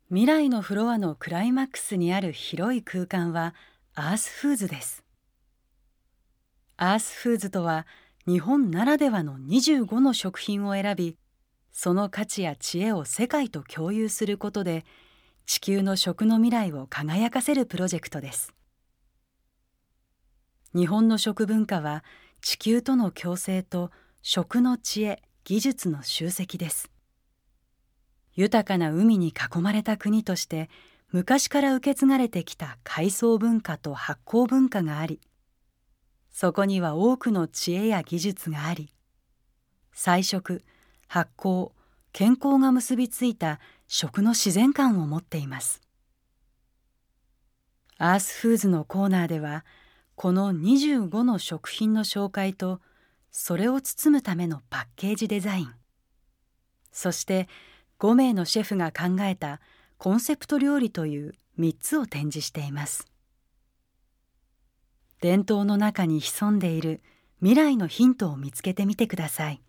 未来のフロアのクライマックスにある広い空間はアースフーズです。アースフーズとは日本ならではの25の食品を選び、その価値や知恵を世界と共有することで地球の食の未来を輝かせるプロジェクトです。日本の食文化は地球との共生と食の知恵・技術の集積です。豊かな海に囲まれた国として昔から受け継がれてきた海藻文化と発酵文化があり、そこには多くの知恵や技術があり、菜食、発酵、健康が結びついた食の自然観を持っています。アースフーズのコーナーでは、この25の食品の紹介と、それを包むためのパッケージデザイン、そして5名のシェフが考えたコンセプト料理という3つを展示しています。伝統の中に潜んでいる未来のヒントを見つけてみてください。